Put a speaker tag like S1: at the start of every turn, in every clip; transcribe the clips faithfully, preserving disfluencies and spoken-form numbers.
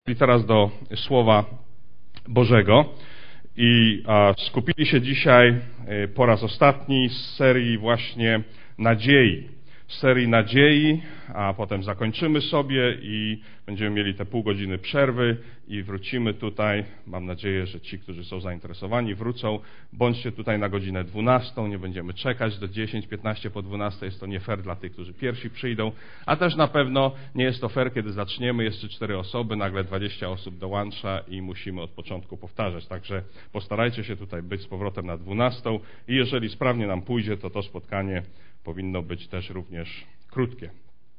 S1: Teraz do Słowa Bożego i a, skupili się dzisiaj y, po raz ostatni z serii właśnie nadziei. Z serii nadziei, a potem zakończymy sobie i będziemy mieli te pół godziny przerwy i wrócimy tutaj. Mam nadzieję, że ci, którzy są zainteresowani, wrócą. Bądźcie tutaj na godzinę dwunastą, nie będziemy czekać do dziesięć piętnaście po dwunastej. Jest to nie fair dla tych, którzy pierwsi przyjdą, a też na pewno nie jest to fair, kiedy zaczniemy, jeszcze cztery osoby, nagle dwadzieścia osób dołącza i musimy od początku powtarzać. Także postarajcie się tutaj być z powrotem na dwunastą i jeżeli sprawnie nam pójdzie, to to spotkanie powinno być też również krótkie.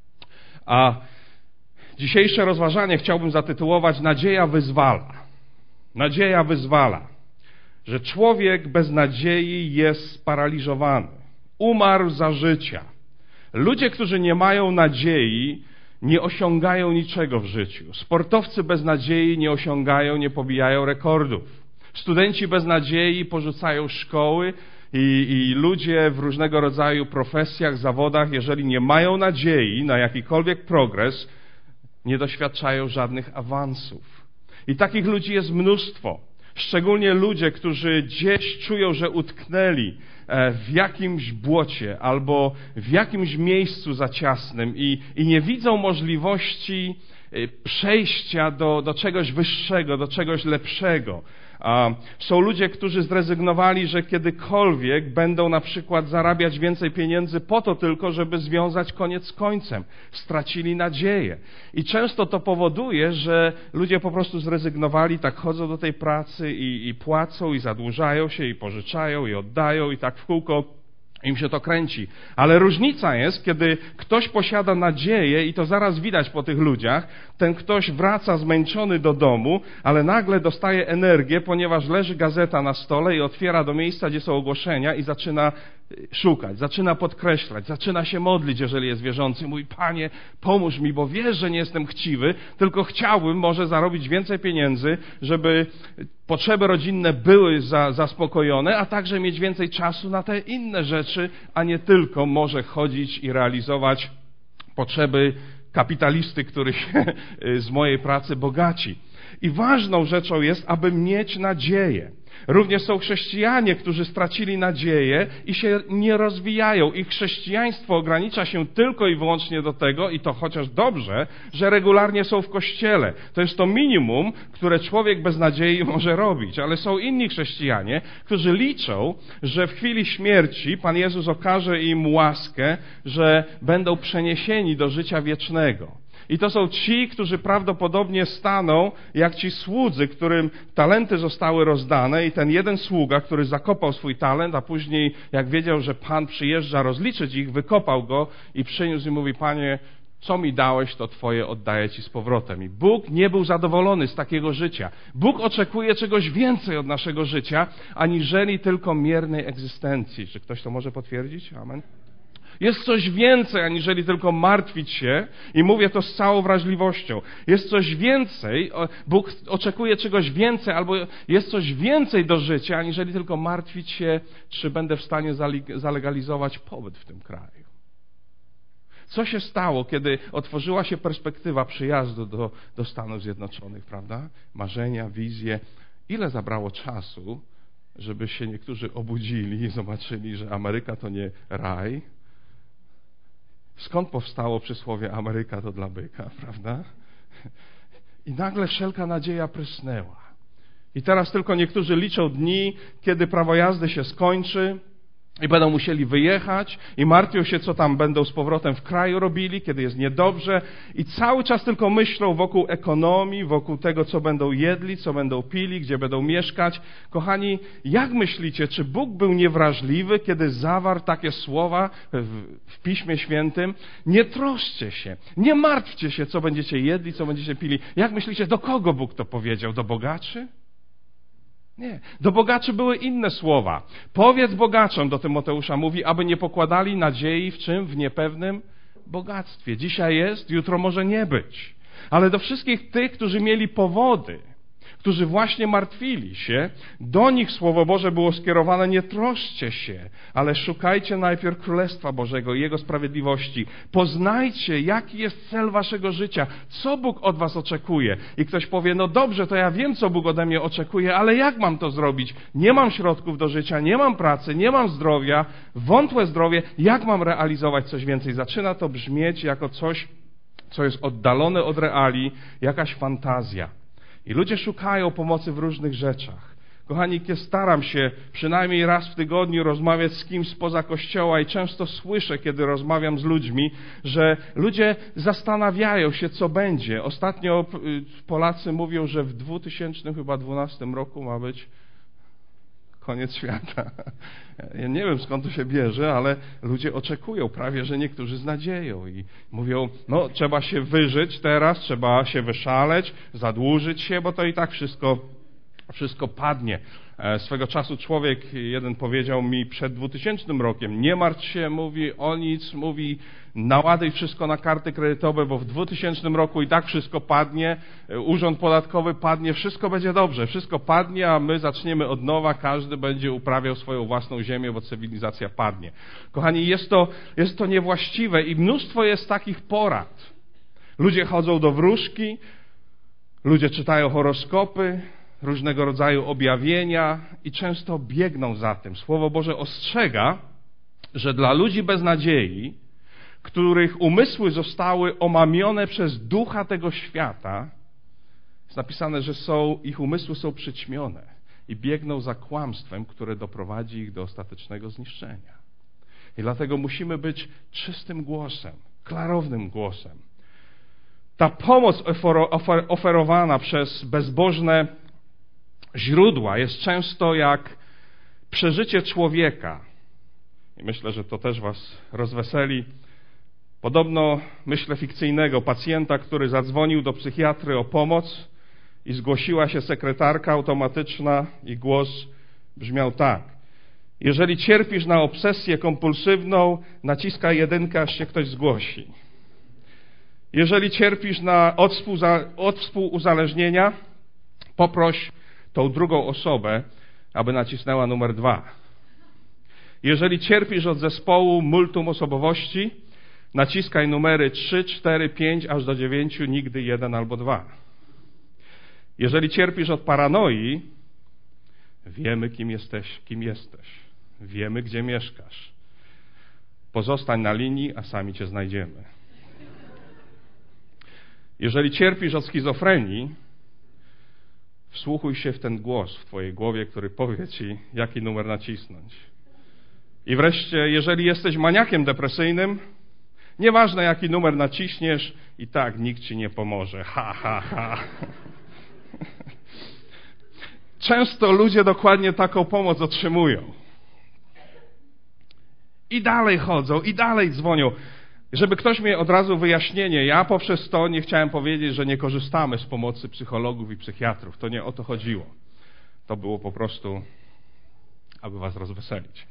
S1: A dzisiejsze rozważanie chciałbym zatytułować Nadzieja wyzwala. Nadzieja wyzwala. Że człowiek bez nadziei jest sparaliżowany. Umarł za życia. Ludzie, którzy nie mają nadziei, nie osiągają niczego w życiu. Sportowcy bez nadziei nie osiągają, nie pobijają rekordów. Studenci bez nadziei porzucają szkoły, I, I ludzie w różnego rodzaju profesjach, zawodach, jeżeli nie mają nadziei na jakikolwiek progres, nie doświadczają żadnych awansów. I takich ludzi jest mnóstwo. Szczególnie ludzie, którzy gdzieś czują, że utknęli w jakimś błocie albo w jakimś miejscu zaciasnym i, i nie widzą możliwości przejścia do, do czegoś wyższego, do czegoś lepszego. A są ludzie, którzy zrezygnowali, że kiedykolwiek będą na przykład zarabiać więcej pieniędzy po to tylko, żeby związać koniec z końcem. Stracili nadzieję. I często to powoduje, że ludzie po prostu zrezygnowali, tak chodzą do tej pracy i, i płacą, i zadłużają się, i pożyczają, i oddają, i tak w kółko im się to kręci. Ale różnica jest, kiedy ktoś posiada nadzieję i to zaraz widać po tych ludziach, ten ktoś wraca zmęczony do domu, ale nagle dostaje energię, ponieważ leży gazeta na stole i otwiera do miejsca, gdzie są ogłoszenia i zaczyna szukać, zaczyna podkreślać, zaczyna się modlić, jeżeli jest wierzący. Mój Panie, pomóż mi, bo wiesz, że nie jestem chciwy, tylko chciałbym może zarobić więcej pieniędzy, żeby potrzeby rodzinne były za, zaspokojone, a także mieć więcej czasu na te inne rzeczy, a nie tylko może chodzić i realizować potrzeby kapitalisty, który się z mojej pracy bogaci. I ważną rzeczą jest, aby mieć nadzieję. Również są chrześcijanie, którzy stracili nadzieję i się nie rozwijają. Ich chrześcijaństwo ogranicza się tylko i wyłącznie do tego, i to chociaż dobrze, że regularnie są w kościele. To jest to minimum, które człowiek bez nadziei może robić. Ale są inni chrześcijanie, którzy liczą, że w chwili śmierci Pan Jezus okaże im łaskę, że będą przeniesieni do życia wiecznego. I to są ci, którzy prawdopodobnie staną jak ci słudzy, którym talenty zostały rozdane i ten jeden sługa, który zakopał swój talent, a później jak wiedział, że Pan przyjeżdża rozliczyć ich, wykopał go i przyniósł i mówi: Panie, co mi dałeś, to Twoje oddaję Ci z powrotem. I Bóg nie był zadowolony z takiego życia. Bóg oczekuje czegoś więcej od naszego życia, aniżeli tylko miernej egzystencji. Czy ktoś to może potwierdzić? Amen. Jest coś więcej, aniżeli tylko martwić się, i mówię to z całą wrażliwością. Jest coś więcej, Bóg oczekuje czegoś więcej, albo jest coś więcej do życia, aniżeli tylko martwić się, czy będę w stanie zalegalizować pobyt w tym kraju. Co się stało, kiedy otworzyła się perspektywa przyjazdu do, do Stanów Zjednoczonych, prawda? Marzenia, wizje. Ile zabrało czasu, żeby się niektórzy obudzili i zobaczyli, że Ameryka to nie raj? Skąd powstało przysłowie Ameryka to dla byka, prawda? I nagle wszelka nadzieja prysnęła. I teraz tylko niektórzy liczą dni, kiedy prawo jazdy się skończy i będą musieli wyjechać i martwią się, co tam będą z powrotem w kraju robili, kiedy jest niedobrze, i cały czas tylko myślą wokół ekonomii, wokół tego, co będą jedli, co będą pili, gdzie będą mieszkać. Kochani, jak myślicie, czy Bóg był niewrażliwy, kiedy zawarł takie słowa w, w Piśmie Świętym? Nie troszcie się, nie martwcie się, co będziecie jedli, co będziecie pili. Jak myślicie, do kogo Bóg to powiedział? Do bogaczy? Nie. Do bogaczy były inne słowa. Powiedz bogaczom, do Tymoteusza mówi, aby nie pokładali nadziei w czym? W niepewnym bogactwie. Dzisiaj jest, jutro może nie być. Ale do wszystkich tych, którzy mieli powody, którzy właśnie martwili się. Do nich Słowo Boże było skierowane: nie troszcie się, ale szukajcie najpierw Królestwa Bożego i Jego sprawiedliwości. Poznajcie, jaki jest cel waszego życia, co Bóg od was oczekuje. I ktoś powie: no dobrze, to ja wiem, co Bóg ode mnie oczekuje, ale jak mam to zrobić? Nie mam środków do życia, nie mam pracy, nie mam zdrowia, wątłe zdrowie, jak mam realizować coś więcej? Zaczyna to brzmieć jako coś, co jest oddalone od realizmu, jakaś fantazja. I ludzie szukają pomocy w różnych rzeczach. Kochani, kiedy staram się przynajmniej raz w tygodniu rozmawiać z kimś spoza Kościoła i często słyszę, kiedy rozmawiam z ludźmi, że ludzie zastanawiają się, co będzie. Ostatnio Polacy mówią, że w dwa tysiące dwunastym roku ma być koniec świata. Ja nie wiem, skąd to się bierze, ale ludzie oczekują prawie, że niektórzy z nadzieją i mówią: no trzeba się wyżyć teraz, trzeba się wyszaleć, zadłużyć się, bo to i tak wszystko, wszystko padnie. Swego czasu człowiek jeden powiedział mi przed dwutysięcznym rokiem: nie martw się, mówi, o nic, mówi, naładuj wszystko na karty kredytowe, bo w dwutysięcznym roku i tak wszystko padnie, urząd podatkowy padnie, wszystko będzie dobrze, wszystko padnie, a my zaczniemy od nowa, każdy będzie uprawiał swoją własną ziemię, bo cywilizacja padnie. Kochani, jest to, jest to niewłaściwe i mnóstwo jest takich porad. Ludzie chodzą do wróżki, ludzie czytają horoskopy, różnego rodzaju objawienia i często biegną za tym. Słowo Boże ostrzega, że dla ludzi bez nadziei, których umysły zostały omamione przez ducha tego świata, jest napisane, że są, ich umysły są przyćmione i biegną za kłamstwem, które doprowadzi ich do ostatecznego zniszczenia. I dlatego musimy być czystym głosem, klarownym głosem. Ta pomoc oferowana przez bezbożne źródła jest często jak przeżycie człowieka. I myślę, że to też was rozweseli. Podobno, myślę, fikcyjnego pacjenta, który zadzwonił do psychiatry o pomoc i zgłosiła się sekretarka automatyczna i głos brzmiał tak: jeżeli cierpisz na obsesję kompulsywną, naciskaj jedynkę, aż się ktoś zgłosi. Jeżeli cierpisz na od, współza, od współuzależnienia, poproś tą drugą osobę, aby nacisnęła numer dwa. Jeżeli cierpisz od zespołu multum osobowości, naciskaj numery trzy, cztery, pięć, aż do dziewięciu, nigdy jeden albo dwa. Jeżeli cierpisz od paranoi, wiemy, kim jesteś, kim jesteś. Wiemy, gdzie mieszkasz. Pozostań na linii, a sami cię znajdziemy. Jeżeli cierpisz od schizofrenii, wsłuchuj się w ten głos w twojej głowie, który powie ci, jaki numer nacisnąć. I wreszcie, jeżeli jesteś maniakiem depresyjnym, nieważne jaki numer naciśniesz, i tak nikt ci nie pomoże. Ha, ha, ha. Często ludzie dokładnie taką pomoc otrzymują. I dalej chodzą, i dalej dzwonią. Żeby ktoś miał od razu wyjaśnienie, ja poprzez to nie chciałem powiedzieć, że nie korzystamy z pomocy psychologów i psychiatrów. To nie o to chodziło. To było po prostu, aby was rozweselić.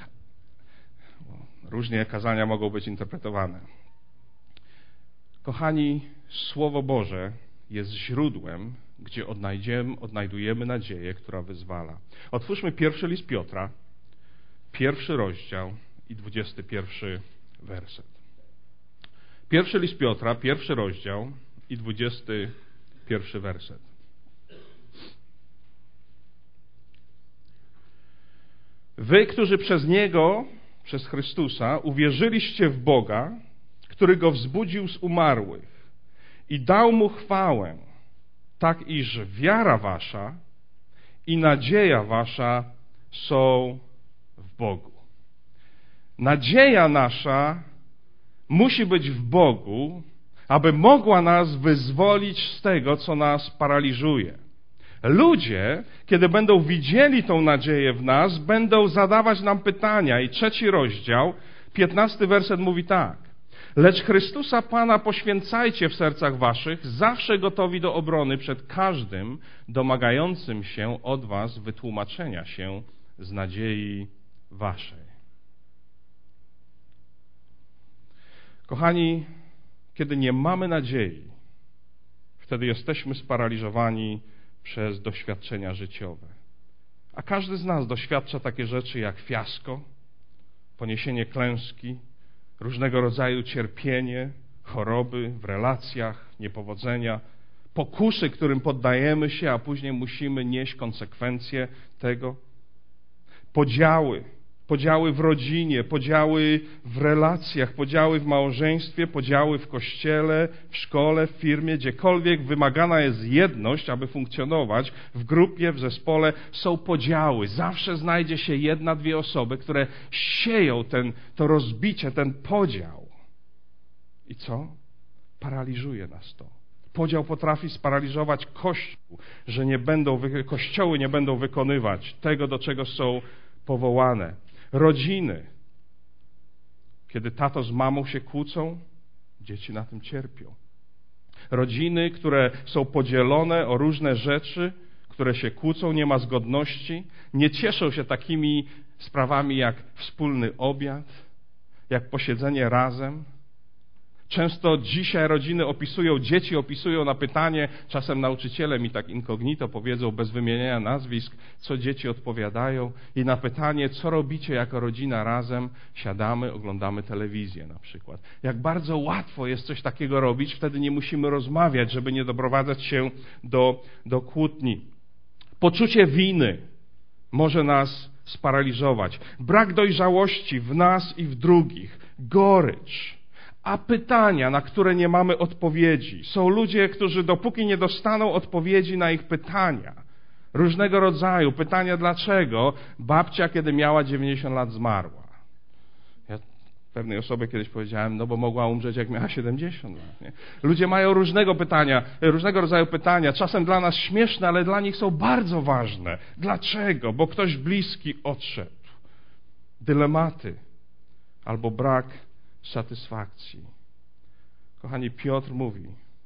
S1: Różnie kazania mogą być interpretowane. Kochani, Słowo Boże jest źródłem, gdzie odnajdziemy, odnajdujemy nadzieję, która wyzwala. Otwórzmy pierwszy list Piotra, pierwszy rozdział i dwudziesty pierwszy werset. Pierwszy list Piotra, pierwszy rozdział i dwudziesty pierwszy werset. Wy, którzy przez Niego, przez Chrystusa, uwierzyliście w Boga, który Go wzbudził z umarłych i dał Mu chwałę, tak iż wiara wasza i nadzieja wasza są w Bogu. Nadzieja nasza musi być w Bogu, aby mogła nas wyzwolić z tego, co nas paraliżuje. Ludzie, kiedy będą widzieli tą nadzieję w nas, będą zadawać nam pytania. I trzeci rozdział, piętnasty werset mówi tak. Lecz Chrystusa Pana poświęcajcie w sercach waszych, zawsze gotowi do obrony przed każdym domagającym się od was wytłumaczenia się z nadziei waszej. Kochani, kiedy nie mamy nadziei, wtedy jesteśmy sparaliżowani przez doświadczenia życiowe. A każdy z nas doświadcza takie rzeczy jak fiasko, poniesienie klęski, różnego rodzaju cierpienie, choroby w relacjach, niepowodzenia, pokusy, którym poddajemy się, a później musimy nieść konsekwencje tego. Podziały, podziały w rodzinie, podziały w relacjach, podziały w małżeństwie, podziały w kościele, w szkole, w firmie, gdziekolwiek wymagana jest jedność, aby funkcjonować w grupie, w zespole, są podziały. Zawsze znajdzie się jedna, dwie osoby, które sieją ten, to rozbicie, ten podział. I co? Paraliżuje nas to. Podział potrafi sparaliżować Kościół, że nie będą, kościoły nie będą wykonywać tego, do czego są powołane. Rodziny. Kiedy tato z mamą się kłócą, dzieci na tym cierpią. Rodziny, które są podzielone o różne rzeczy, które się kłócą, nie ma zgodności, nie cieszą się takimi sprawami jak wspólny obiad, jak posiedzenie razem. Często dzisiaj rodziny opisują, dzieci opisują na pytanie, czasem nauczyciele mi tak incognito powiedzą, bez wymieniania nazwisk, co dzieci odpowiadają i na pytanie, co robicie jako rodzina razem, siadamy, oglądamy telewizję na przykład. Jak bardzo łatwo jest coś takiego robić, wtedy nie musimy rozmawiać, żeby nie doprowadzać się do, do kłótni. Poczucie winy może nas sparaliżować. Brak dojrzałości w nas i w drugich. Gorycz. A pytania, na które nie mamy odpowiedzi. Są ludzie, którzy dopóki nie dostaną odpowiedzi na ich pytania, różnego rodzaju pytania dlaczego, babcia, kiedy miała dziewięćdziesiąt lat, zmarła. Ja pewnej osobie kiedyś powiedziałem, no bo mogła umrzeć, jak miała siedemdziesiąt lat. Nie? Ludzie mają różnego pytania, różnego rodzaju pytania, czasem dla nas śmieszne, ale dla nich są bardzo ważne. Dlaczego? Bo ktoś bliski odszedł. Dylematy albo brak satysfakcji. Kochani, Piotr mówi,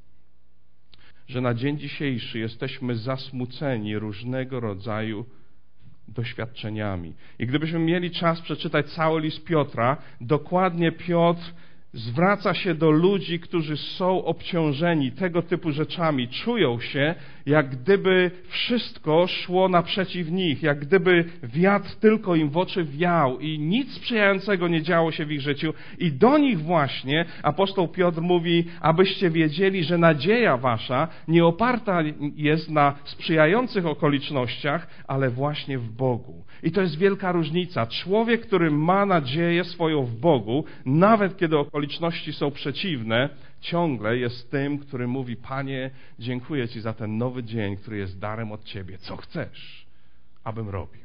S1: że na dzień dzisiejszy jesteśmy zasmuceni różnego rodzaju doświadczeniami. I gdybyśmy mieli czas przeczytać cały list Piotra, dokładnie Piotr zwraca się do ludzi, którzy są obciążeni tego typu rzeczami. Czują się, jak gdyby wszystko szło naprzeciw nich, jak gdyby wiatr tylko im w oczy wiał i nic sprzyjającego nie działo się w ich życiu. I do nich właśnie apostoł Piotr mówi, abyście wiedzieli, że nadzieja wasza nie oparta jest na sprzyjających okolicznościach, ale właśnie w Bogu. I to jest wielka różnica. Człowiek, który ma nadzieję swoją w Bogu, nawet kiedy okoliczności są przeciwne, ciągle jest tym, który mówi, Panie, dziękuję Ci za ten nowy dzień, który jest darem od Ciebie. Co chcesz, abym robił?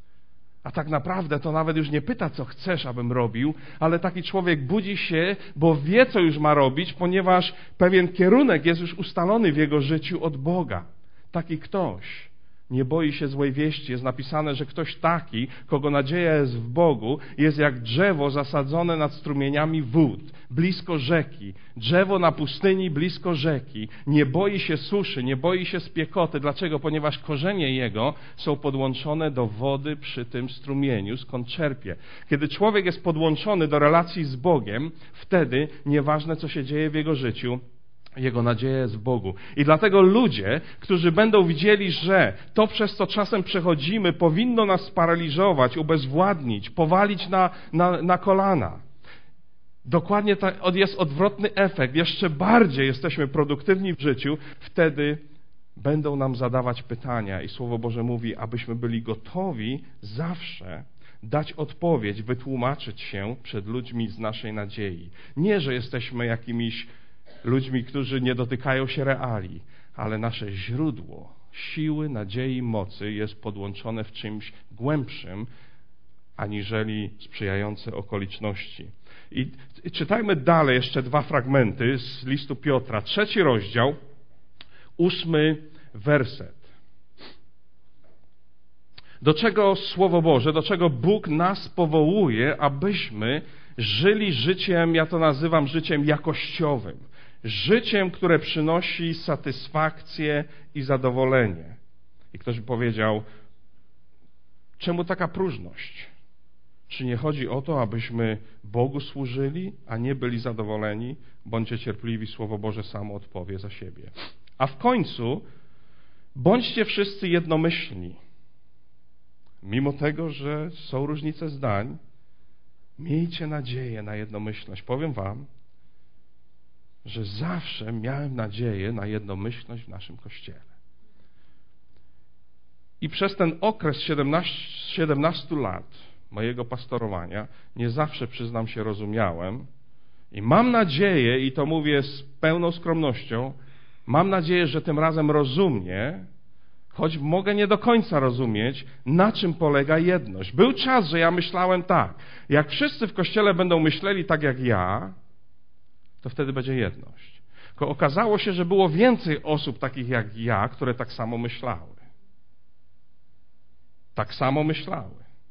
S1: A tak naprawdę to nawet już nie pyta, co chcesz, abym robił, ale taki człowiek budzi się, bo wie, co już ma robić, ponieważ pewien kierunek jest już ustalony w jego życiu od Boga. Taki ktoś nie boi się złej wieści. Jest napisane, że ktoś taki, kogo nadzieja jest w Bogu, jest jak drzewo zasadzone nad strumieniami wód, blisko rzeki. Drzewo na pustyni, blisko rzeki. Nie boi się suszy, nie boi się spiekoty. Dlaczego? Ponieważ korzenie jego są podłączone do wody przy tym strumieniu, skąd czerpie. Kiedy człowiek jest podłączony do relacji z Bogiem, wtedy nieważne, co się dzieje w jego życiu, jego nadzieja jest w Bogu. I dlatego ludzie, którzy będą widzieli, że to, przez co czasem przechodzimy, powinno nas sparaliżować, ubezwładnić, powalić na, na, na kolana. Dokładnie tak jest odwrotny efekt. Jeszcze bardziej jesteśmy produktywni w życiu, wtedy będą nam zadawać pytania. I Słowo Boże mówi, abyśmy byli gotowi zawsze dać odpowiedź, wytłumaczyć się przed ludźmi z naszej nadziei. Nie, że jesteśmy jakimiś ludźmi, którzy nie dotykają się reali, ale nasze źródło siły, nadziei, mocy jest podłączone w czymś głębszym, aniżeli sprzyjające okoliczności. I czytajmy dalej jeszcze dwa fragmenty z listu Piotra. Trzeci rozdział, ósmy werset. Do czego Słowo Boże, do czego Bóg nas powołuje, abyśmy żyli życiem, ja to nazywam życiem jakościowym. Życiem, które przynosi satysfakcję i zadowolenie. I ktoś by powiedział, czemu taka próżność? Czy nie chodzi o to, abyśmy Bogu służyli, a nie byli zadowoleni? Bądźcie cierpliwi, Słowo Boże samo odpowie za siebie. A w końcu Bądźcie wszyscy jednomyślni. Mimo tego, że są różnice zdań, miejcie nadzieję na jednomyślność. Powiem wam, że zawsze miałem nadzieję na jednomyślność w naszym Kościele. I przez ten okres siedemnastu lat mojego pastorowania nie zawsze, przyznam się, rozumiałem i mam nadzieję, i to mówię z pełną skromnością, mam nadzieję, że tym razem rozumie, choć mogę nie do końca rozumieć, na czym polega jedność. Był czas, że ja myślałem tak, jak wszyscy w Kościele będą myśleli tak jak ja, to wtedy będzie jedność. Tylko okazało się, że było więcej osób takich jak ja, które tak samo myślały. Tak samo myślały.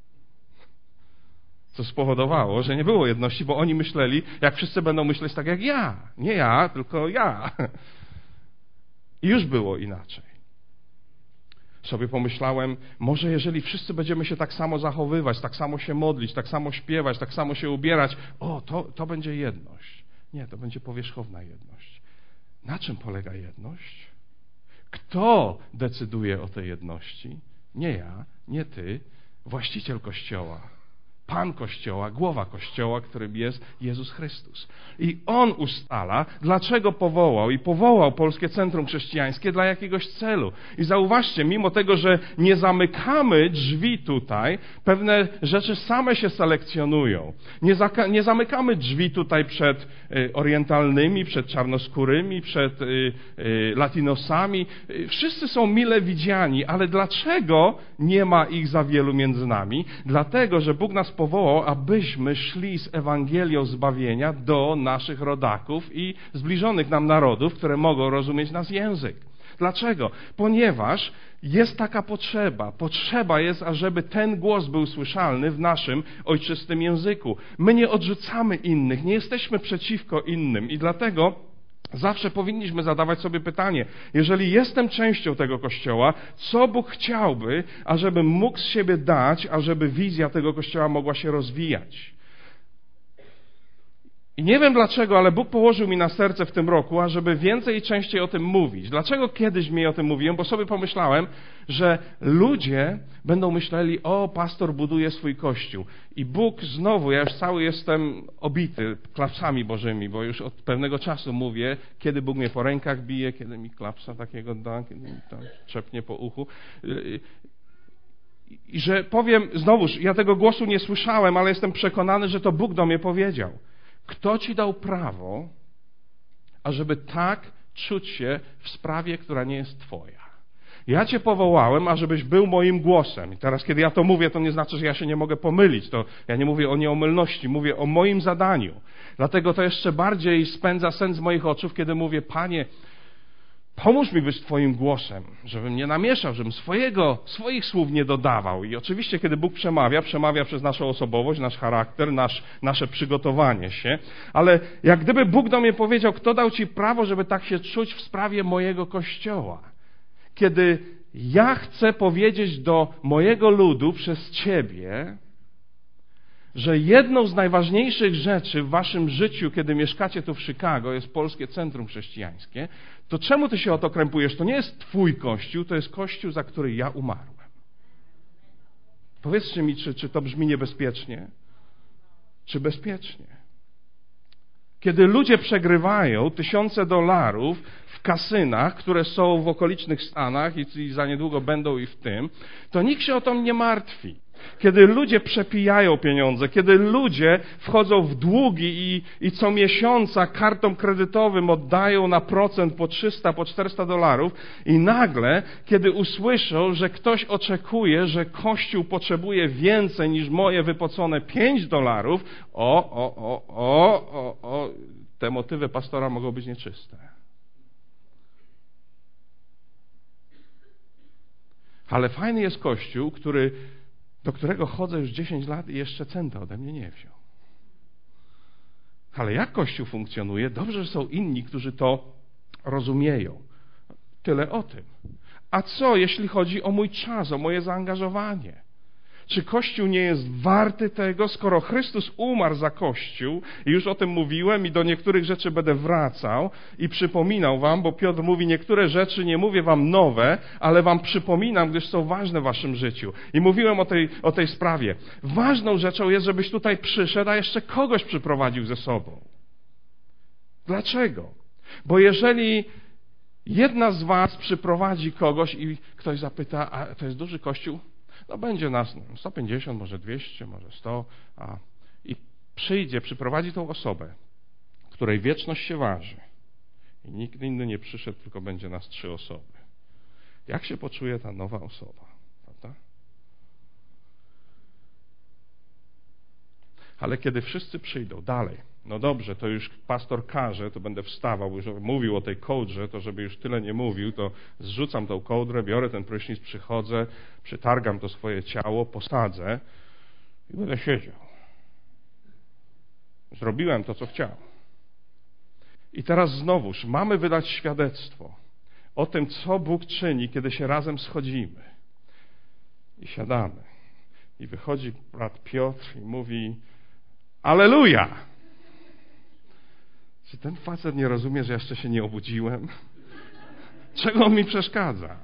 S1: Co spowodowało, że nie było jedności, bo oni myśleli, jak wszyscy będą myśleć tak jak ja. Nie ja, tylko ja. I już było inaczej. Sobie pomyślałem, może jeżeli wszyscy będziemy się tak samo zachowywać, tak samo się modlić, tak samo śpiewać, tak samo się ubierać, o, to, to będzie jedność. Nie, to będzie powierzchowna jedność. Na czym polega jedność? Kto decyduje o tej jedności? Nie ja, nie ty, właściciel Kościoła, Pan Kościoła, głowa Kościoła, którym jest Jezus Chrystus. I On ustala, dlaczego powołał i powołał Polskie Centrum Chrześcijańskie dla jakiegoś celu. I zauważcie, mimo tego, że nie zamykamy drzwi tutaj, pewne rzeczy same się selekcjonują. Nie, zaka- nie zamykamy drzwi tutaj przed y, orientalnymi, przed czarnoskórymi, przed y, y, latinosami. Y, wszyscy są mile widziani, ale dlaczego nie ma ich za wielu między nami? Dlatego, że Bóg nas powołał, abyśmy szli z Ewangelią zbawienia do naszych rodaków i zbliżonych nam narodów, które mogą rozumieć nasz język. Dlaczego? Ponieważ jest taka potrzeba. Potrzeba jest, ażeby ten głos był słyszalny w naszym ojczystym języku. My nie odrzucamy innych, nie jesteśmy przeciwko innym i dlatego zawsze powinniśmy zadawać sobie pytanie, jeżeli jestem częścią tego Kościoła, co Bóg chciałby, ażebym mógł z siebie dać, ażeby wizja tego Kościoła mogła się rozwijać. I nie wiem dlaczego, ale Bóg położył mi na serce w tym roku, ażeby więcej i częściej o tym mówić. Dlaczego kiedyś mi o tym mówiłem? Bo sobie pomyślałem, że ludzie będą myśleli, o, pastor buduje swój Kościół. I Bóg znowu, ja już cały jestem obity klapsami bożymi, bo już od pewnego czasu mówię, kiedy Bóg mnie po rękach bije, kiedy mi klapsa takiego da, kiedy mi tam trzepnie po uchu. I że powiem, znowuż, ja tego głosu nie słyszałem, ale jestem przekonany, że to Bóg do mnie powiedział. Kto ci dał prawo, ażeby tak czuć się w sprawie, która nie jest twoja? Ja cię powołałem, ażebyś był moim głosem. I teraz, kiedy ja to mówię, to nie znaczy, że ja się nie mogę pomylić. To ja nie mówię o nieomylności, mówię o moim zadaniu. Dlatego to jeszcze bardziej spędza sens z moich oczu, kiedy mówię, Panie, pomóż mi być Twoim głosem, żebym nie namieszał, żebym swojego, swoich słów nie dodawał. I oczywiście, kiedy Bóg przemawia, przemawia przez naszą osobowość, nasz charakter, nasz, nasze przygotowanie się. Ale jak gdyby Bóg do mnie powiedział, kto dał Ci prawo, żeby tak się czuć w sprawie mojego Kościoła? Kiedy ja chcę powiedzieć do mojego ludu przez Ciebie, że jedną z najważniejszych rzeczy w waszym życiu, kiedy mieszkacie tu w Chicago, jest Polskie Centrum Chrześcijańskie, to czemu ty się o to krępujesz? To nie jest twój Kościół, to jest Kościół, za który ja umarłem. Powiedzcie mi, czy, czy to brzmi niebezpiecznie? Czy bezpiecznie? Kiedy ludzie przegrywają tysiące dolarów w kasynach, które są w okolicznych Stanach i, i za niedługo będą i w tym, to nikt się o to nie martwi. Kiedy ludzie przepijają pieniądze, kiedy ludzie wchodzą w długi i, i co miesiąca kartom kredytowym oddają na procent po trzysta, po czterysta dolarów i nagle, kiedy usłyszą, że ktoś oczekuje, że Kościół potrzebuje więcej niż moje wypłacone pięć dolarów, o, o, o, o, o, o, te motywy pastora mogą być nieczyste. Ale fajny jest Kościół, który do którego chodzę już dziesięć lat i jeszcze centa ode mnie nie wziął. Ale jak Kościół funkcjonuje? Dobrze, że są inni, którzy to rozumieją. Tyle o tym. A co, jeśli chodzi o mój czas, o moje zaangażowanie? Czy Kościół nie jest warty tego, skoro Chrystus umarł za Kościół, i już o tym mówiłem i do niektórych rzeczy będę wracał i przypominał wam, bo Piotr mówi, niektóre rzeczy nie mówię wam nowe, ale wam przypominam, gdyż są ważne w waszym życiu. I mówiłem o tej, o tej sprawie. Ważną rzeczą jest, żebyś tutaj przyszedł, a jeszcze kogoś przyprowadził ze sobą. Dlaczego? Bo jeżeli jedna z was przyprowadzi kogoś i ktoś zapyta, a to jest duży kościół? No będzie nas sto pięćdziesiąt, może dwieście, może sto, a i przyjdzie, przyprowadzi tą osobę, której wieczność się waży i nikt inny nie przyszedł, tylko będzie nas trzy osoby. Jak się poczuje ta nowa osoba? Prawda? Ale kiedy wszyscy przyjdą dalej, no dobrze, to już pastor każe, to będę wstawał, bo już mówił o tej kołdrze, to żeby już tyle nie mówił, to zrzucam tą kołdrę, biorę ten prysznic, przychodzę, przytargam to swoje ciało, posadzę i będę siedział. Zrobiłem to, co chciałem. I teraz znowuż mamy wydać świadectwo o tym, co Bóg czyni, kiedy się razem schodzimy. I siadamy. I wychodzi brat Piotr i mówi: Alleluja! Czy ten facet nie rozumie, że jeszcze się nie obudziłem? Czego on mi przeszkadza?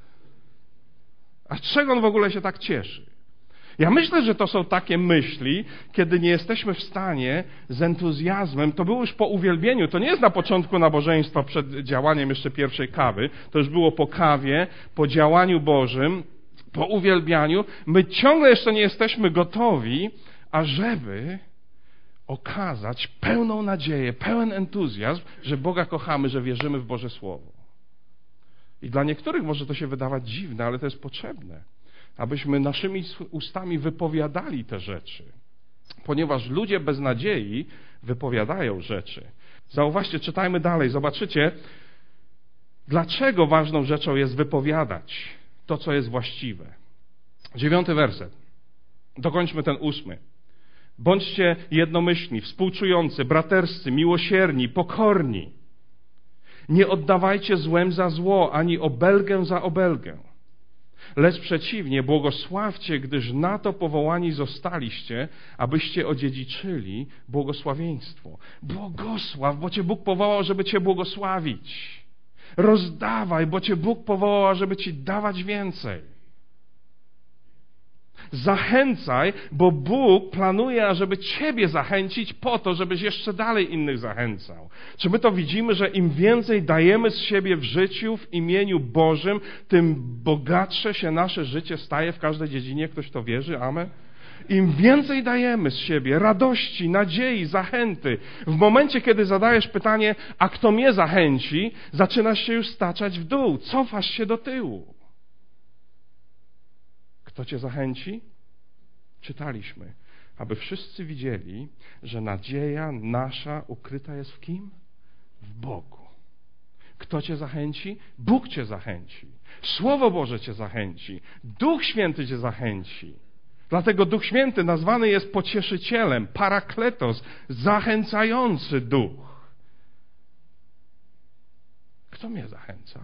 S1: A czego on w ogóle się tak cieszy? Ja myślę, że to są takie myśli, kiedy nie jesteśmy w stanie z entuzjazmem, to było już po uwielbieniu, to nie jest na początku nabożeństwa przed działaniem jeszcze pierwszej kawy, to już było po kawie, po działaniu Bożym, po uwielbianiu. My ciągle jeszcze nie jesteśmy gotowi, ażeby okazać pełną nadzieję, pełen entuzjazm, że Boga kochamy, że wierzymy w Boże Słowo. I dla niektórych może to się wydawać dziwne, ale to jest potrzebne, abyśmy naszymi ustami wypowiadali te rzeczy. Ponieważ ludzie bez nadziei wypowiadają rzeczy. Zauważcie, czytajmy dalej, zobaczycie, dlaczego ważną rzeczą jest wypowiadać to, co jest właściwe. Dziewiąty werset. Dokończmy ten ósmy. Bądźcie jednomyślni, współczujący, braterscy, miłosierni, pokorni. Nie oddawajcie złem za zło, ani obelgę za obelgę. Lecz przeciwnie, błogosławcie, gdyż na to powołani zostaliście, abyście odziedziczyli błogosławieństwo. Błogosław, bo Cię Bóg powołał, żeby Cię błogosławić. Rozdawaj, bo Cię Bóg powołał, żeby Ci dawać więcej. Zachęcaj, bo Bóg planuje, ażeby Ciebie zachęcić po to, żebyś jeszcze dalej innych zachęcał. Czy my to widzimy, że im więcej dajemy z siebie w życiu, w imieniu Bożym, tym bogatsze się nasze życie staje w każdej dziedzinie? Ktoś to wierzy? Amen? Im więcej dajemy z siebie radości, nadziei, zachęty, w momencie, kiedy zadajesz pytanie, a kto mnie zachęci, zaczynasz się już staczać w dół, cofasz się do tyłu. Kto Cię zachęci? Czytaliśmy, aby wszyscy widzieli, że nadzieja nasza ukryta jest w kim? W Bogu. Kto Cię zachęci? Bóg Cię zachęci. Słowo Boże Cię zachęci. Duch Święty Cię zachęci. Dlatego Duch Święty nazwany jest pocieszycielem, parakletos, zachęcający duch. Kto mnie zachęca?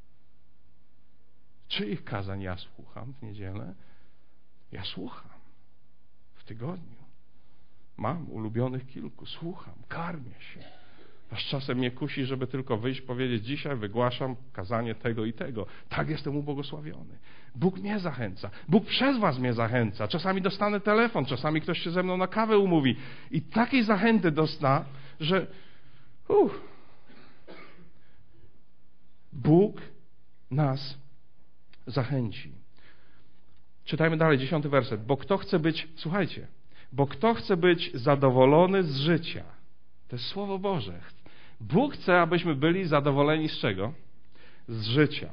S1: Czyich kazań ja słucham w niedzielę? Ja słucham w tygodniu. Mam ulubionych kilku, słucham, karmię się. Aż czasem mnie kusi, żeby tylko wyjść, powiedzieć: dzisiaj wygłaszam kazanie tego i tego. Tak jestem ubłogosławiony. Bóg mnie zachęca. Bóg przez was mnie zachęca. Czasami dostanę telefon, czasami ktoś się ze mną na kawę umówi. I takiej zachęty dostał, że uh, Bóg nas zachęci. Czytajmy dalej, dziesiąty werset. Bo kto chce być, słuchajcie, bo kto chce być zadowolony z życia, to jest Słowo Boże. Bóg chce, abyśmy byli zadowoleni z czego? Z życia.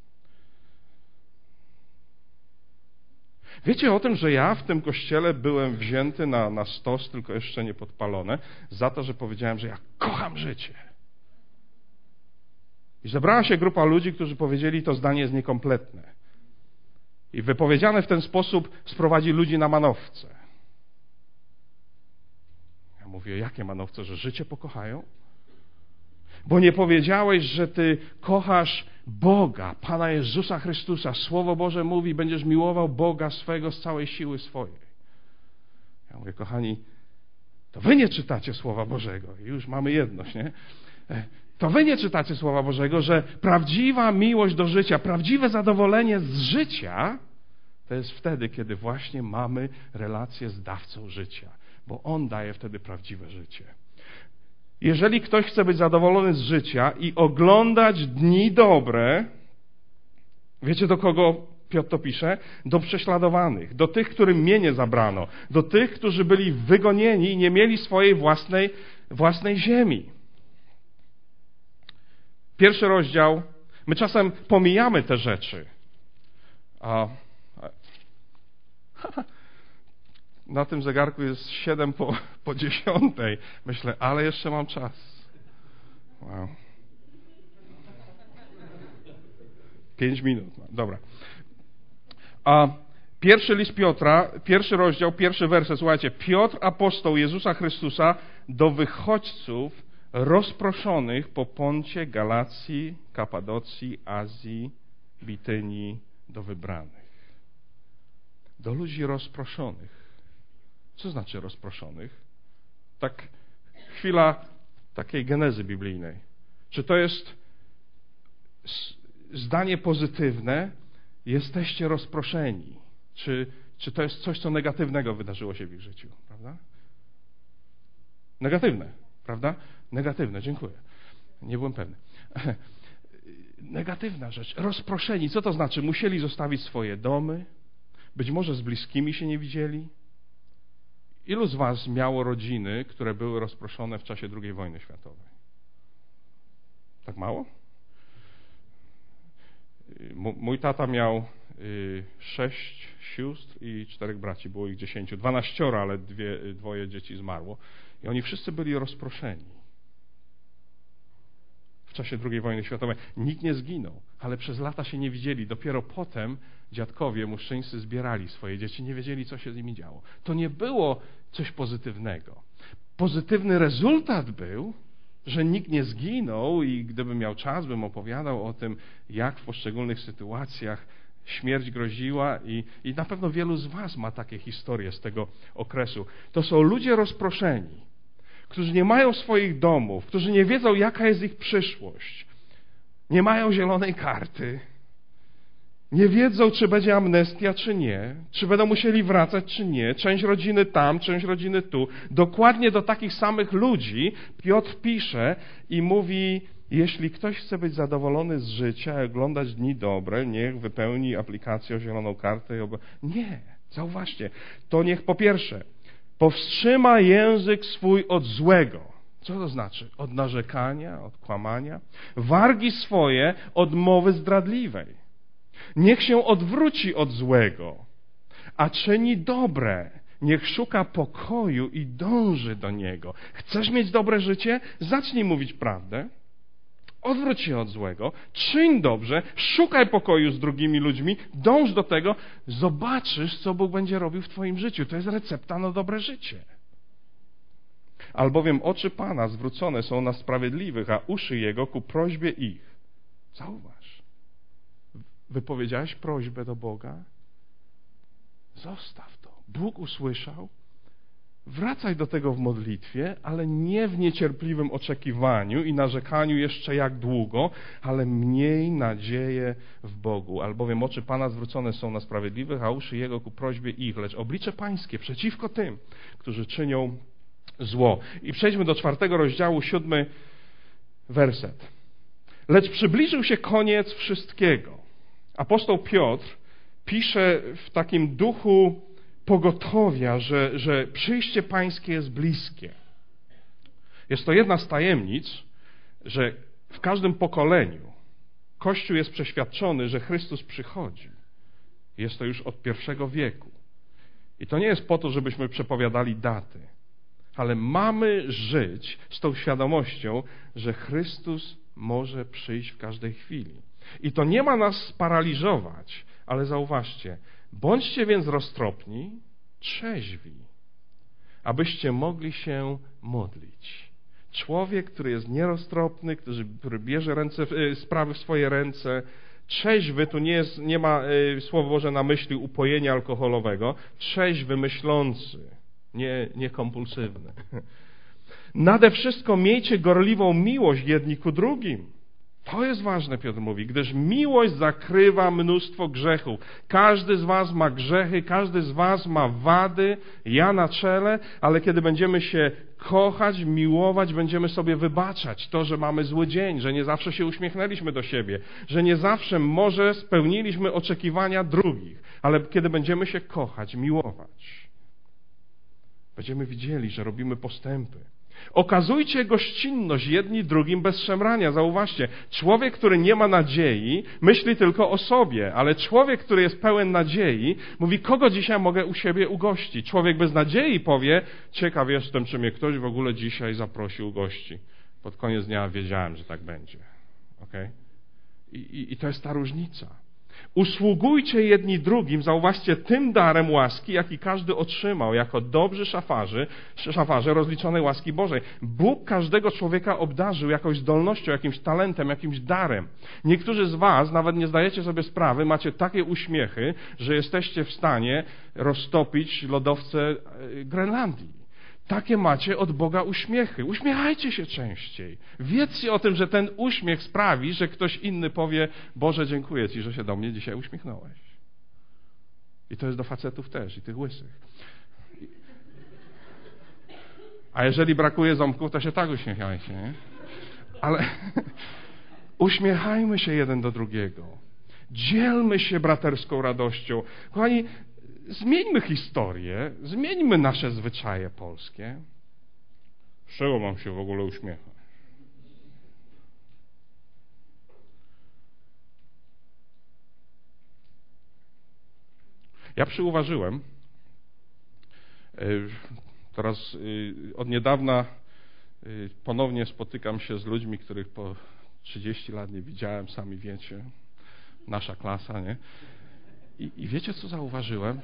S1: Wiecie o tym, że ja w tym kościele byłem wzięty na, na stos, tylko jeszcze nie podpalone, za to, że powiedziałem, że ja kocham życie. I zebrała się grupa ludzi, którzy powiedzieli, to zdanie jest niekompletne. I wypowiedziane w ten sposób sprowadzi ludzi na manowce. Ja mówię, jakie manowce, że życie pokochają? Bo nie powiedziałeś, że Ty kochasz Boga, Pana Jezusa Chrystusa. Słowo Boże mówi, będziesz miłował Boga swego z całej siły swojej. Ja mówię, kochani, to wy nie czytacie Słowa Bożego. I już mamy jedność, nie? To wy nie czytacie Słowa Bożego, że prawdziwa miłość do życia, prawdziwe zadowolenie z życia to jest wtedy, kiedy właśnie mamy relację z dawcą życia. Bo On daje wtedy prawdziwe życie. Jeżeli ktoś chce być zadowolony z życia i oglądać dni dobre, wiecie do kogo Piotr to pisze? Do prześladowanych, do tych, którym mienie zabrano, do tych, którzy byli wygonieni i nie mieli swojej własnej, własnej ziemi. Pierwszy rozdział, my czasem pomijamy te rzeczy. A, a, na tym zegarku jest siedem po, po dziesiątej. Myślę, ale jeszcze mam czas. Wow. Pięć minut. Dobra. A pierwszy list Piotra, pierwszy rozdział, pierwszy werset. Słuchajcie. Piotr, apostoł Jezusa Chrystusa, do wychodźców rozproszonych po Poncie, Galacji, Kapadocji, Azji, Bitynii, do wybranych. Do ludzi rozproszonych. Co znaczy rozproszonych? Tak chwila takiej genezy biblijnej. Czy to jest zdanie pozytywne? Jesteście rozproszeni. Czy, czy to jest coś, co negatywnego wydarzyło się w ich życiu? Prawda? Negatywne. Prawda? Negatywne. Dziękuję. Nie byłem pewny. Negatywna rzecz. Rozproszeni. Co to znaczy? Musieli zostawić swoje domy. Być może z bliskimi się nie widzieli. Ilu z was miało rodziny, które były rozproszone w czasie drugiej wojny światowej? Tak mało? Mój tata miał sześć sióstr i czterech braci. Było ich dziesięciu. Dwanaścioro, ale dwie, dwoje dzieci zmarło. I oni wszyscy byli rozproszeni. W czasie drugiej wojny światowej. Nikt nie zginął, ale przez lata się nie widzieli. Dopiero potem dziadkowie muszczyńscy zbierali swoje dzieci, nie wiedzieli, co się z nimi działo. To nie było coś pozytywnego. Pozytywny rezultat był, że nikt nie zginął i gdybym miał czas, bym opowiadał o tym, jak w poszczególnych sytuacjach śmierć groziła i, i na pewno wielu z was ma takie historie z tego okresu. To są ludzie rozproszeni, którzy nie mają swoich domów, którzy nie wiedzą, jaka jest ich przyszłość, nie mają zielonej karty, nie wiedzą, czy będzie amnestia, czy nie, czy będą musieli wracać, czy nie, część rodziny tam, część rodziny tu. Dokładnie do takich samych ludzi Piotr pisze i mówi, jeśli ktoś chce być zadowolony z życia i oglądać dni dobre, niech wypełni aplikację o zieloną kartę. I ob... Nie, zauważcie, to niech po pierwsze powstrzyma język swój od złego. Co to znaczy? Od narzekania, od kłamania. Wargi swoje od mowy zdradliwej. Niech się odwróci od złego, a czyni dobre. Niech szuka pokoju i dąży do niego. Chcesz mieć dobre życie? Zacznij mówić prawdę. Odwróć się od złego, czyń dobrze, szukaj pokoju z drugimi ludźmi, dąż do tego, zobaczysz, co Bóg będzie robił w twoim życiu. To jest recepta na dobre życie. Albowiem oczy Pana zwrócone są na sprawiedliwych, a uszy Jego ku prośbie ich. Zauważ. Wypowiedziałeś prośbę do Boga? Zostaw to. Bóg usłyszał. Wracaj do tego w modlitwie, ale nie w niecierpliwym oczekiwaniu i narzekaniu jeszcze jak długo, ale miej nadzieję w Bogu. Albowiem oczy Pana zwrócone są na sprawiedliwych, a uszy Jego ku prośbie ich, lecz oblicze Pańskie przeciwko tym, którzy czynią zło. I przejdźmy do czwartego rozdziału, siódmy werset. Lecz przybliżył się koniec wszystkiego. Apostoł Piotr pisze w takim duchu pogotowia, że, że przyjście Pańskie jest bliskie. Jest to jedna z tajemnic, że w każdym pokoleniu Kościół jest przeświadczony, że Chrystus przychodzi. Jest to już od pierwszego wieku. I to nie jest po to, żebyśmy przepowiadali daty, ale mamy żyć z tą świadomością, że Chrystus może przyjść w każdej chwili. I to nie ma nas sparaliżować, ale zauważcie, bądźcie więc roztropni, trzeźwi, abyście mogli się modlić. Człowiek, który jest nieroztropny, który, który bierze ręce, sprawy w swoje ręce, trzeźwy, tu nie, jest, nie ma y, Słowo Boże na myśli upojenia alkoholowego, trzeźwy, myślący, nie, nie kompulsywny. Nade wszystko miejcie gorliwą miłość jedni ku drugim. To jest ważne, Piotr mówi, gdyż miłość zakrywa mnóstwo grzechów. Każdy z was ma grzechy, każdy z was ma wady, ja na czele, ale kiedy będziemy się kochać, miłować, będziemy sobie wybaczać to, że mamy zły dzień, że nie zawsze się uśmiechnęliśmy do siebie, że nie zawsze może spełniliśmy oczekiwania drugich, ale kiedy będziemy się kochać, miłować, będziemy widzieli, że robimy postępy. Okazujcie gościnność jedni drugim bez szemrania. Zauważcie, człowiek, który nie ma nadziei, myśli tylko o sobie, ale człowiek, który jest pełen nadziei, mówi, kogo dzisiaj mogę u siebie ugościć. Człowiek bez nadziei powie, ciekaw jestem, czy mnie ktoś w ogóle dzisiaj zaprosił gości. Pod koniec dnia wiedziałem, że tak będzie. Okay? I, i, I to jest ta różnica. Usługujcie jedni drugim, zauważcie, tym darem łaski, jaki każdy otrzymał, jako dobrzy szafarzy, szafarze rozliczonej łaski Bożej. Bóg każdego człowieka obdarzył jakąś zdolnością, jakimś talentem, jakimś darem. Niektórzy z was nawet nie zdajecie sobie sprawy, macie takie uśmiechy, że jesteście w stanie roztopić lodowce Grenlandii. Takie macie od Boga uśmiechy. Uśmiechajcie się częściej. Wiedzcie o tym, że ten uśmiech sprawi, że ktoś inny powie, Boże, dziękuję Ci, że się do mnie dzisiaj uśmiechnąłeś. I to jest do facetów też, i tych łysych. A jeżeli brakuje ząbków, to się tak uśmiechajcie, nie? Ale uśmiechajmy się jeden do drugiego. Dzielmy się braterską radością. Kochani, zmieńmy historię, zmieńmy nasze zwyczaje polskie. Z czego mam się w ogóle uśmiechać? Ja przyuważyłem, teraz od niedawna ponownie spotykam się z ludźmi, których po trzydzieści lat nie widziałem, sami wiecie, nasza klasa, nie? I, I wiecie, co zauważyłem?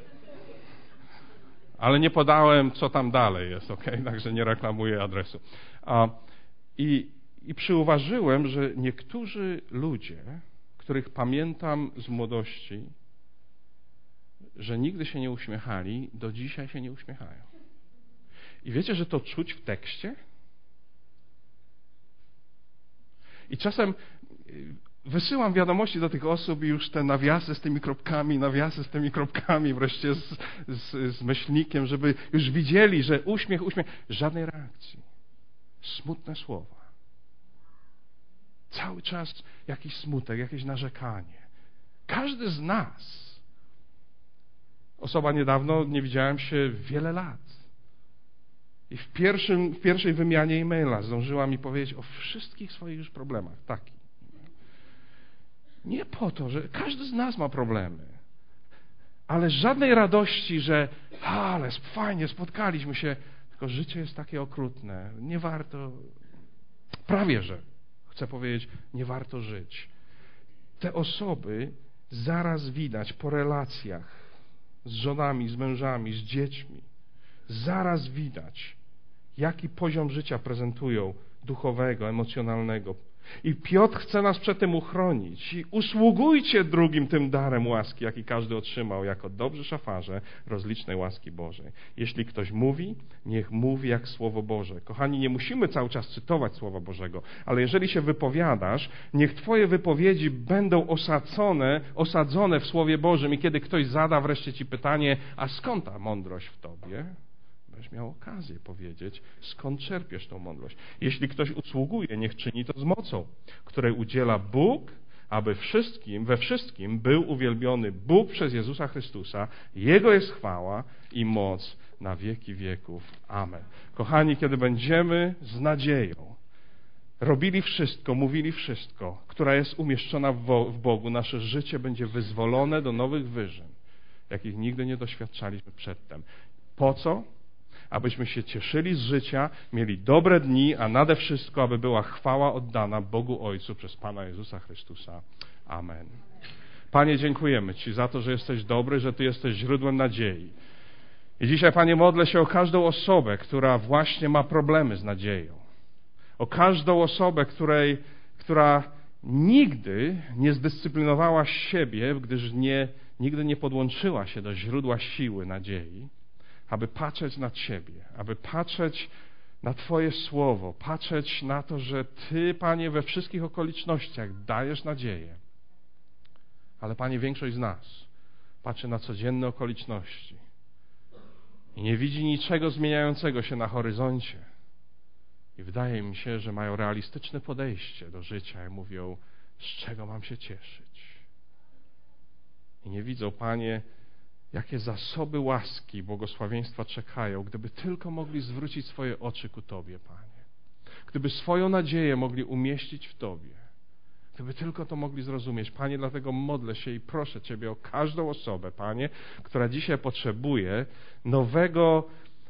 S1: Ale nie podałem, co tam dalej jest, ok? Także nie reklamuję adresu. A, i, I przyuważyłem, że niektórzy ludzie, których pamiętam z młodości, że nigdy się nie uśmiechali, do dzisiaj się nie uśmiechają. I wiecie, że to czuć w tekście? I czasem wysyłam wiadomości do tych osób i już te nawiasy z tymi kropkami, nawiasy z tymi kropkami, wreszcie z, z, z myślnikiem, żeby już widzieli, że uśmiech, uśmiech, żadnej reakcji. Smutne słowa. Cały czas jakiś smutek, jakieś narzekanie. Każdy z nas. Osoba niedawno, nie widziałem się wiele lat. I w, pierwszym, w pierwszej wymianie e-maila zdążyła mi powiedzieć o wszystkich swoich już problemach. Taki. Nie po to, że każdy z nas ma problemy, ale żadnej radości, że ale fajnie, spotkaliśmy się, tylko życie jest takie okrutne, nie warto, prawie że, chcę powiedzieć, nie warto żyć. Te osoby zaraz widać po relacjach z żonami, z mężami, z dziećmi, zaraz widać, jaki poziom życia prezentują, duchowego, emocjonalnego. I Piotr chce nas przed tym uchronić. I usługujcie drugim tym darem łaski, jaki każdy otrzymał, jako dobrzy szafarze rozlicznej łaski Bożej. Jeśli ktoś mówi, niech mówi jak Słowo Boże. Kochani, nie musimy cały czas cytować Słowa Bożego, ale jeżeli się wypowiadasz, niech Twoje wypowiedzi będą osadzone, osadzone w Słowie Bożym i kiedy ktoś zada wreszcie Ci pytanie, a skąd ta mądrość w Tobie? Będziesz miał okazję powiedzieć, skąd czerpiesz tą mądrość. Jeśli ktoś usługuje, niech czyni to z mocą, której udziela Bóg, aby wszystkim, we wszystkim był uwielbiony Bóg przez Jezusa Chrystusa. Jego jest chwała i moc na wieki wieków. Amen. Kochani, kiedy będziemy z nadzieją robili wszystko, mówili wszystko, która jest umieszczona w Bogu, nasze życie będzie wyzwolone do nowych wyżyn, jakich nigdy nie doświadczaliśmy przedtem. Po co? Abyśmy się cieszyli z życia, mieli dobre dni, a nade wszystko, aby była chwała oddana Bogu Ojcu przez Pana Jezusa Chrystusa. Amen. Panie, dziękujemy Ci za to, że jesteś dobry, że Ty jesteś źródłem nadziei. I dzisiaj, Panie, modlę się o każdą osobę, która właśnie ma problemy z nadzieją. o każdą osobę, której, która nigdy nie zdyscyplinowała siebie, gdyż nie, nigdy nie podłączyła się do źródła siły, nadziei, aby patrzeć na Ciebie, aby patrzeć na Twoje słowo, patrzeć na to, że Ty, Panie, we wszystkich okolicznościach dajesz nadzieję. Ale, Panie, większość z nas patrzy na codzienne okoliczności i nie widzi niczego zmieniającego się na horyzoncie. I wydaje mi się, że mają realistyczne podejście do życia i mówią, z czego mam się cieszyć. I nie widzą, Panie, jakie zasoby łaski i błogosławieństwa czekają, gdyby tylko mogli zwrócić swoje oczy ku Tobie, Panie. Gdyby swoją nadzieję mogli umieścić w Tobie. Gdyby tylko to mogli zrozumieć. Panie, dlatego modlę się i proszę Ciebie o każdą osobę, Panie, która dzisiaj potrzebuje nowego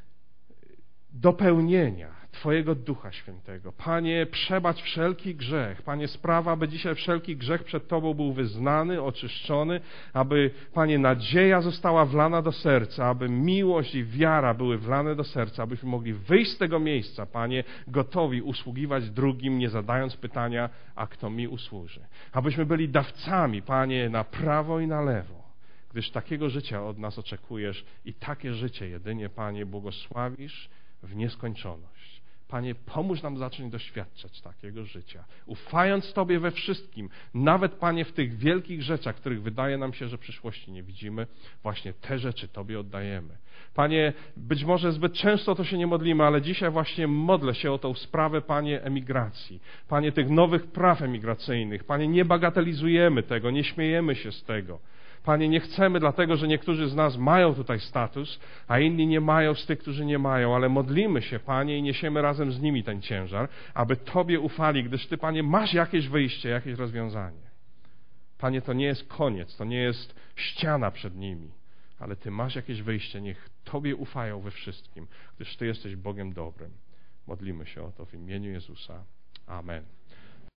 S1: dopełnienia Twojego Ducha Świętego. Panie, przebacz wszelki grzech. Panie, sprawa, aby dzisiaj wszelki grzech przed Tobą był wyznany, oczyszczony, aby, Panie, nadzieja została wlana do serca, aby miłość i wiara były wlane do serca, abyśmy mogli wyjść z tego miejsca, Panie, gotowi usługiwać drugim, nie zadając pytania, a kto mi usłuży. Abyśmy byli dawcami, Panie, na prawo i na lewo, gdyż takiego życia od nas oczekujesz i takie życie jedynie, Panie, błogosławisz w nieskończoność. Panie, pomóż nam zacząć doświadczać takiego życia, ufając Tobie we wszystkim, nawet, Panie, w tych wielkich rzeczach, których wydaje nam się, że przyszłości nie widzimy, właśnie te rzeczy Tobie oddajemy. Panie, być może zbyt często to się nie modlimy, ale dzisiaj właśnie modlę się o tą sprawę, Panie, emigracji, Panie, tych nowych praw emigracyjnych. Panie, nie bagatelizujemy tego, nie śmiejemy się z tego. Panie, nie chcemy dlatego, że niektórzy z nas mają tutaj status, a inni nie mają z tych, którzy nie mają, ale modlimy się, Panie, i niesiemy razem z nimi ten ciężar, aby Tobie ufali, gdyż Ty, Panie, masz jakieś wyjście, jakieś rozwiązanie. Panie, to nie jest koniec, to nie jest ściana przed nimi, ale Ty masz jakieś wyjście, niech Tobie ufają we wszystkim, gdyż Ty jesteś Bogiem dobrym. Modlimy się o to w imieniu Jezusa. Amen.